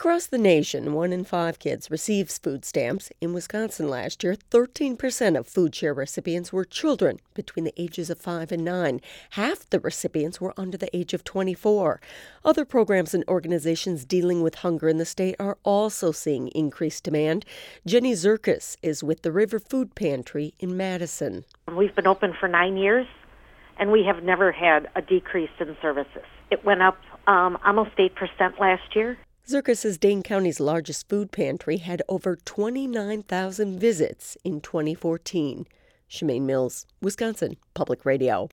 Across the nation, 1 in 5 kids receives food stamps. In Wisconsin last year, 13% of food share recipients were children between the ages of 5 and 9. Half the recipients were under the age of 24. Other programs and organizations dealing with hunger in the state are also seeing increased demand. Jenny Zirkus is with the River Food Pantry in Madison. We've been open for 9 years, and we have never had a decrease in services. It went up almost 8% last year. Zirkus says Dane County's largest food pantry had over 29,000 visits in 2014. Shemaine Mills, Wisconsin Public Radio.